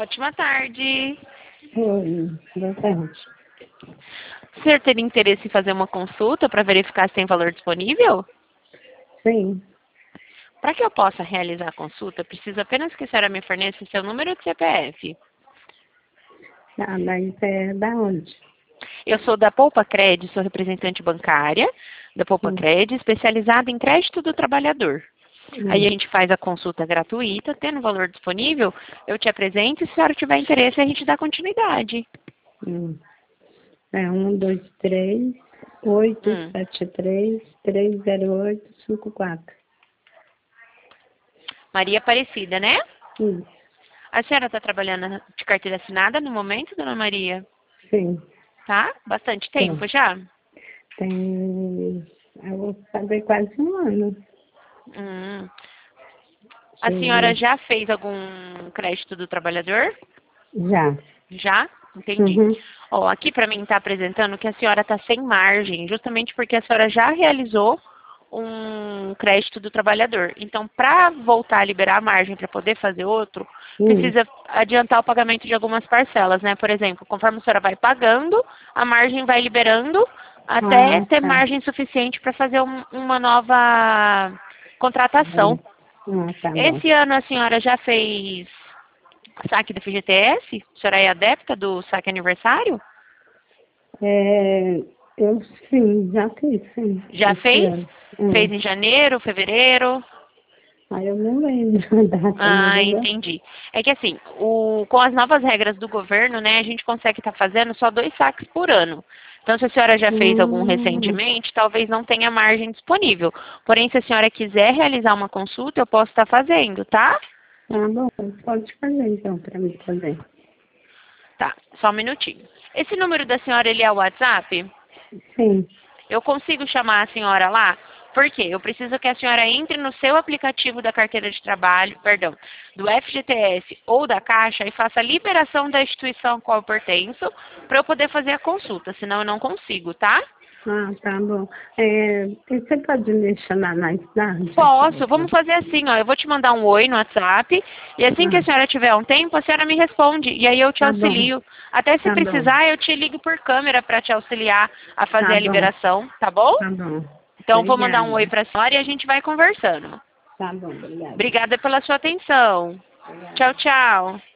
Ótima tarde. Oi, boa tarde. O senhor teria interesse em fazer uma consulta para verificar se tem valor disponível? Sim. Para que eu possa realizar a consulta, preciso apenas que a senhora me forneça seu número de CPF. Ah, mas é da onde? Eu sou da Poupa Cred, sou representante bancária da Poupa Hum, Cred, especializada em crédito do trabalhador. Aí a hum, gente faz a consulta gratuita, tendo valor disponível, eu te apresento e se a senhora tiver interesse, a gente dá continuidade. hum. É 123 Hum. 873 30854. Maria Aparecida, né? Isso, A senhora está trabalhando de carteira assinada no momento, dona Maria? sim. Tá? Bastante Então, tempo já? eu vou fazer quase um ano. Hum. A senhora Que já fez algum crédito do trabalhador? já. Já? Entendi. Uhum. Ó, aqui para mim está apresentando que a senhora está sem margem, justamente porque a senhora já realizou um crédito do trabalhador. Então, para voltar a liberar a margem para poder fazer outro, Hum. precisa adiantar o pagamento de algumas parcelas, né? Por exemplo, conforme a senhora vai pagando, a margem vai liberando até Ah, ter tá. margem suficiente para fazer uma nova contratação. Tá bom. Esse ano a senhora já fez saque do FGTS? A senhora é adepta do saque aniversário? É, eu sim, já fiz, sim, Já esse fez? ano. Fez em janeiro, fevereiro? Aí eu não lembro a data, mas Ah, eu já. entendi. É que assim, com as novas regras do governo, né, a gente consegue estar fazendo só 2 saques por ano. Então, se a senhora já fez algum Hum, recentemente, talvez não tenha margem disponível. Porém, se a senhora quiser realizar uma consulta, eu posso estar fazendo, tá? tá bom, pode fazer então para mim também. Tá, só um minutinho. Esse número da senhora, ele é o WhatsApp? Sim. Eu consigo chamar a senhora lá? Por quê? Eu preciso que a senhora entre no seu aplicativo da carteira de trabalho, perdão, do FGTS ou da Caixa e faça a liberação da instituição a qual eu pertenço para eu poder fazer a consulta, senão eu não consigo, tá? Ah, tá bom. E você pode me chamar mais tarde? Posso, vamos fazer assim, ó, eu vou te mandar um oi no WhatsApp e assim que a Ah, senhora tiver um tempo, a senhora me responde e aí eu te tá bom, auxilio. Até se tá bom, precisar, eu te ligo por câmera para te auxiliar a fazer tá a bom, liberação, tá bom? tá bom. Então, vou mandar um oi Obrigada. para a senhora e a gente vai conversando. Tá bom, obrigada. Obrigada pela sua atenção. Obrigada. Tchau, tchau.